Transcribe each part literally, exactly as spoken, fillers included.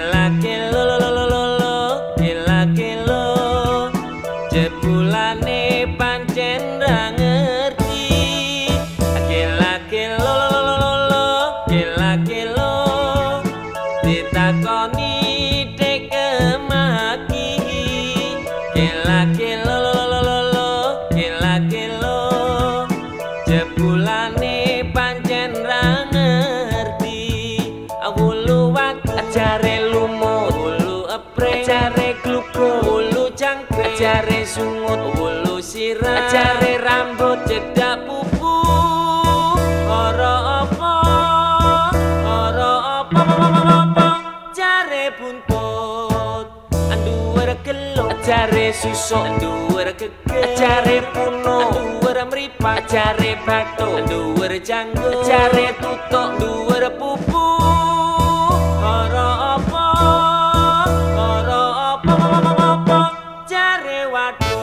Kela kelo lo lo lo lo kela kelo jebulane pancen ra ngerti kela kelo lo lo lo lo kela kelo ditakoni dek kemaki kela kelo lo lo lo lo kela kelo jebulane pancen ra ngerti awulu wak ajare lumo wulu epreng ajare gluko wulu cangkring ajare sungut wulu sirah ajare rambut cedak pupu ora apa ora apa apa jare buntut anduwer gelo ajare susuk anduwer geger ajare puno anduwer mripat ajare batu anduwer janggut ajare tutuk anduwer pupu ora apa ora apa apa jare waduk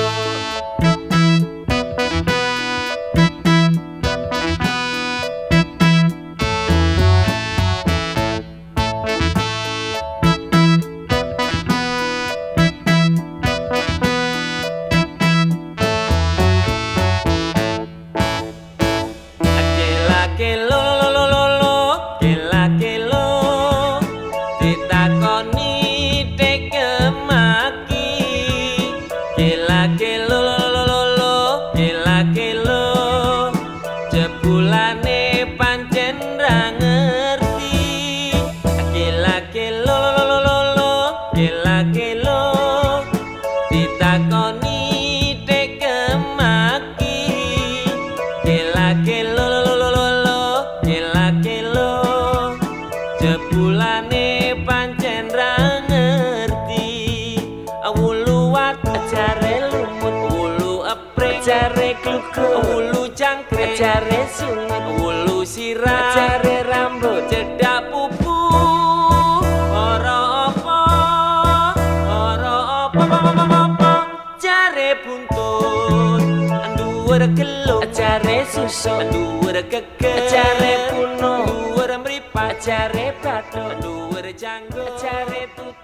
kelo lo lo lo lo kela kelo ditakoni dek kemaki kela kelo lo lo lo lo kela kelo jebulane pancen ra ngerti kela kelo lo lo lo lo kela kelo ditakoni dek kemaki kela kelo kela kelo jebulane pancen ra ngerti awulu wat ajare lumut wulu epreng ajare gluko wulu cangkring ajare sungut wulu sirah ajare rambut cedak pupu ora apa ora apa apa jare buntut anduwer gelo ajare susuk anduwer geger ajare puno anduwer mripat ajare batu anduwer janggut ajare